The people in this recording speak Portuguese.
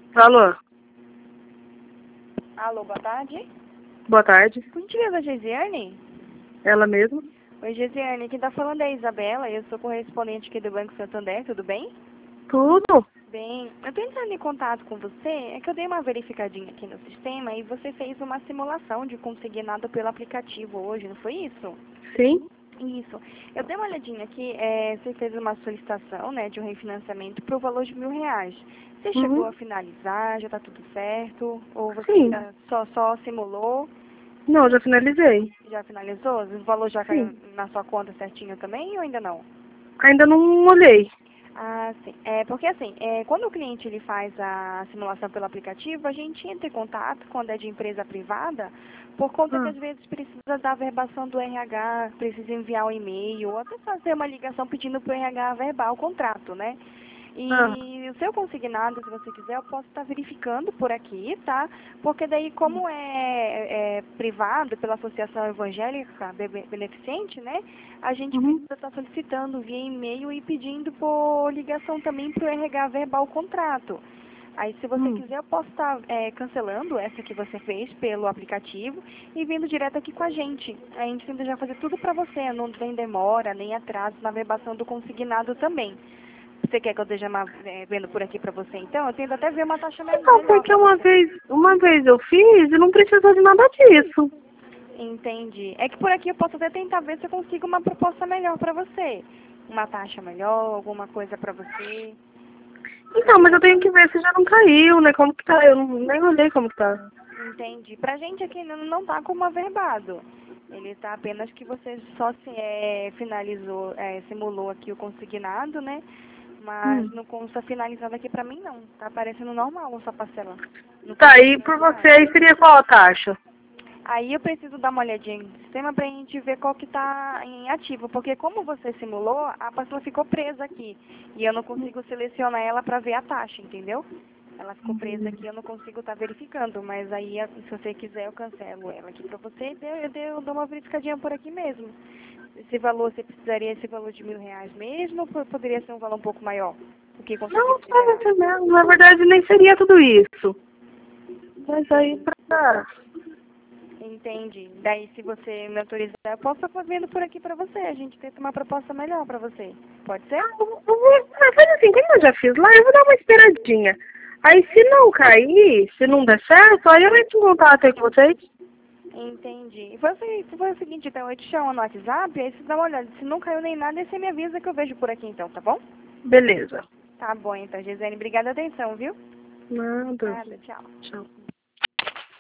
Alô, Alô, boa tarde. boa tarde. Por gentileza, Gesiane? Ela mesma? Oi, Gesiane. Quem tá falando é a Isabela. Eu sou correspondente aqui do Banco Santander. Tudo bem? Tudo? Bem, eu tô entrando em contato com você. É que eu dei uma verificadinha aqui no sistema e você fez uma simulação de consignado pelo aplicativo hoje, não foi isso? Sim? Isso. Eu dei uma olhadinha aqui. Você fez uma solicitação, né, de um refinanciamento pro valor de R$ 1.000. Você chegou a Uhum. finalizar? Já tá tudo certo? Ou você Sim. só simulou? Não, já finalizei. Já finalizou? O valor já caiu Sim. na sua conta certinho também ou ainda não? Ainda não olhei. Ah, sim. Porque assim, quando o cliente ele faz a simulação pelo aplicativo, a gente entra em contato quando é de empresa privada, por conta que Ah, às vezes precisa da verbação do RH, precisa enviar um e-mail, ou até fazer uma ligação pedindo para o RH verbar o contrato, né? ah, E o seu consignado, se você quiser, eu posso estar verificando por aqui, tá? Porque daí, como é privado pela Associação Evangélica Beneficente, né? A gente uhum. precisa estar solicitando via e-mail e pedindo por ligação também para o RH verbar o contrato. Aí, se você Hum. quiser, eu posso estar cancelando essa que você fez pelo aplicativo e vindo direto aqui com a gente. A gente tenta já fazer tudo para você, não tem demora, nem atraso na verbação do consignado também. Você quer que eu esteja vendo por aqui para você, então? Eu tento até ver uma taxa Então, melhor porque para uma você. vez eu fiz e não precisou de nada disso. Entendi. É que por aqui eu posso até tentar ver se eu consigo uma proposta melhor para você. Uma taxa melhor, alguma coisa para você. Então, Porque mas eu tenho que ver se já não caiu, né? Como que tá? Eu nem olhei como que tá. entendi. Pra gente aqui não tá como averbado. Ele tá apenas que você só finalizou, simulou aqui o consignado, né? Mas Hum. não consta finalizado aqui pra mim não. Tá aparecendo normal a sua parcela. No Tá, valor de aí por você R$ 1.000. aí seria qual a taxa? Aí eu preciso dar uma olhadinha no sistema pra gente ver qual que tá em ativo, porque como você simulou, a parcela ficou presa aqui. E eu não consigo selecionar ela pra ver a taxa, entendeu? Ela ficou presa aqui, eu não consigo estar verificando, mas aí se você quiser eu cancelo ela aqui pra você e eu dou uma verificadinha por aqui mesmo. Esse valor, você precisaria esse valor de R$ 1.000 mesmo ou poderia ser um valor um pouco maior? O que conseguir Não, só liberar? você mesmo. Na verdade, nem seria tudo isso. Mas aí Entendi. pra... Entendi. Daí, se você me autorizar, eu posso estar vendo por aqui pra você. A gente tenta uma proposta melhor pra você. Pode ser? Faz assim, como eu já fiz lá, eu vou dar uma esperadinha. Aí se não cair, se não der certo, aí eu entro em contato aí com vocês. Entendi. Foi o seguinte, então, eu te chamo no WhatsApp, aí você dá uma olhada. Se não caiu nem nada, aí você me avisa que eu vejo por aqui, então, tá bom? Beleza. Tá bom, então, Gisele. Obrigada a atenção, viu? Nada. Nada, tchau. Tchau.